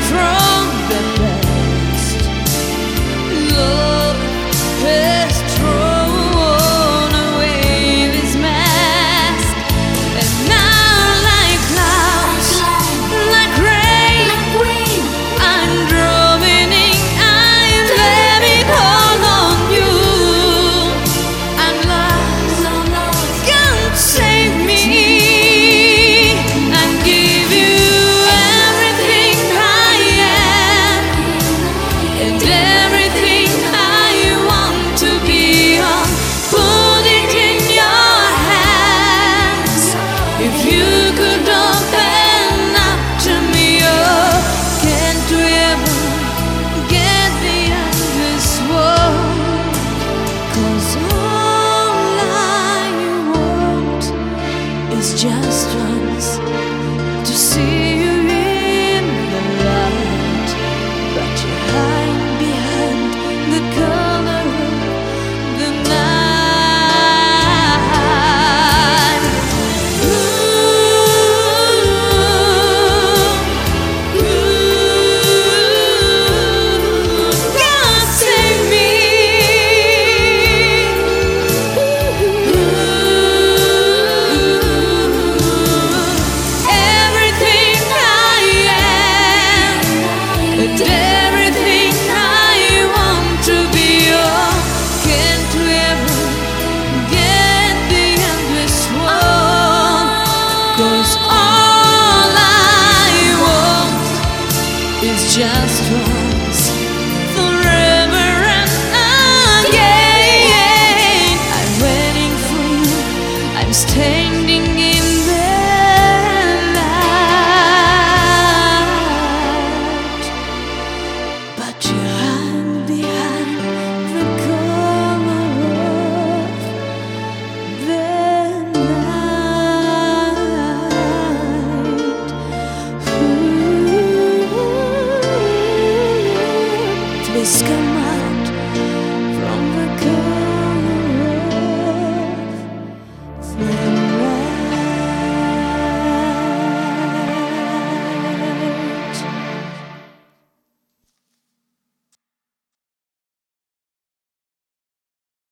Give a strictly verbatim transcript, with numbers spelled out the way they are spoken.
from the past. Love has thrown away this mask, and now like clouds, like rain, I'm drowning. I'm blaming all on you. I'm lost, can't save me. And give you everything I am, and everything I want to be on. Put it in your hands. If you could open up to me, oh, can't we ever get beyond this world? 'Cause all I want is just once to see you in the light, but you hide behind the color of the night. Ooh, ooh, God save me. Everything I am, and everything I want to be, oh, can't we ever get beyond this world? 'Cause all I want is just once, forever and again. I'm waiting for you, I'm standing in the light, but you hide behind the color of the night. Ooh, please come